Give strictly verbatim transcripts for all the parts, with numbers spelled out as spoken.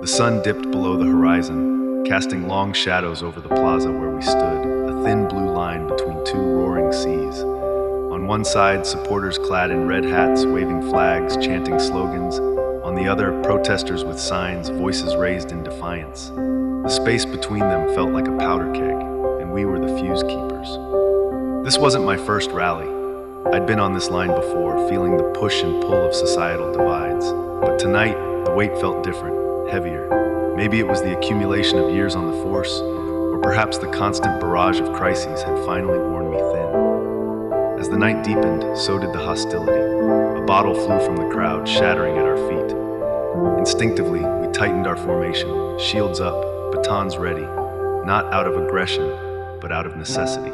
The sun dipped below the horizon, casting long shadows over the plaza where we stood, a thin blue line between two roaring seas. On one side, supporters clad in red hats, waving flags, chanting slogans. On the other, protesters with signs, voices raised in defiance. The space between them felt like a powder keg, and we were the fuse keepers. This wasn't my first rally. I'd been on this line before, feeling the push and pull of societal divides. But tonight, the weight felt different, heavier. Maybe it was the accumulation of years on the force, or perhaps the constant barrage of crises had finally worn me thin. As the night deepened, so did the hostility. A bottle flew from the crowd, shattering at our feet. Instinctively, we tightened our formation, shields up, batons ready, not out of aggression, but out of necessity.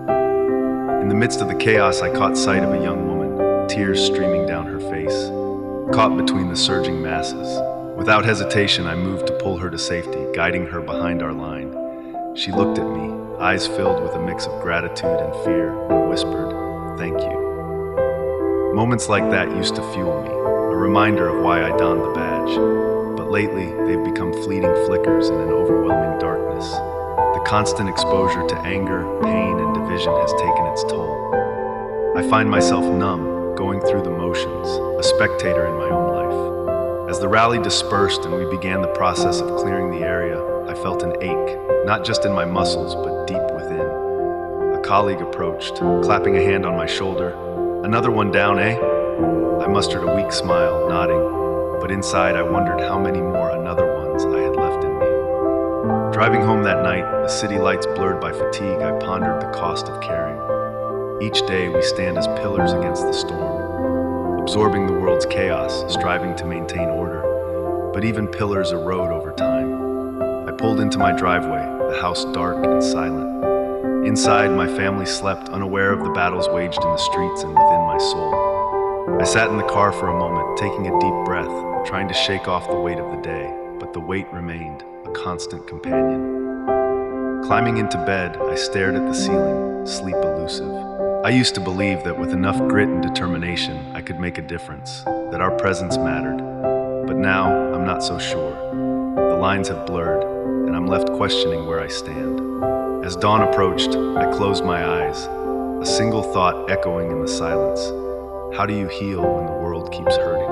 In the midst of the chaos, I caught sight of a young woman, tears streaming down her face, caught between the surging masses. Without hesitation, I moved to pull her to safety, guiding her behind our line. She looked at me, eyes filled with a mix of gratitude and fear, and whispered, "Thank you." Moments like that used to fuel me, a reminder of why I donned the badge. But lately, they've become fleeting flickers in an overwhelming darkness. The constant exposure to anger, pain, and division has taken its toll. I find myself numb, going through the motions, a spectator in my own life. As the rally dispersed and we began the process of clearing the area, I felt an ache, not just in my muscles, but deep within. A colleague approached, clapping a hand on my shoulder. "Another one down, eh?" I mustered a weak smile, nodding, but inside I wondered how many more another ones I had left in me. Driving home that night, the city lights blurred by fatigue, I pondered the cost of caring. Each day we stand as pillars against the storm, absorbing the world's chaos, striving to maintain order. But even pillars erode over time. I pulled into my driveway, the house dark and silent. Inside, my family slept, unaware of the battles waged in the streets and within my soul. I sat in the car for a moment, taking a deep breath, trying to shake off the weight of the day, but the weight remained, a constant companion. Climbing into bed, I stared at the ceiling, sleep elusive. I used to believe that with enough grit and determination, I could make a difference, that our presence mattered. But now, I'm not so sure. The lines have blurred, and I'm left questioning where I stand. As dawn approached, I closed my eyes, a single thought echoing in the silence. How do you heal when the world keeps hurting?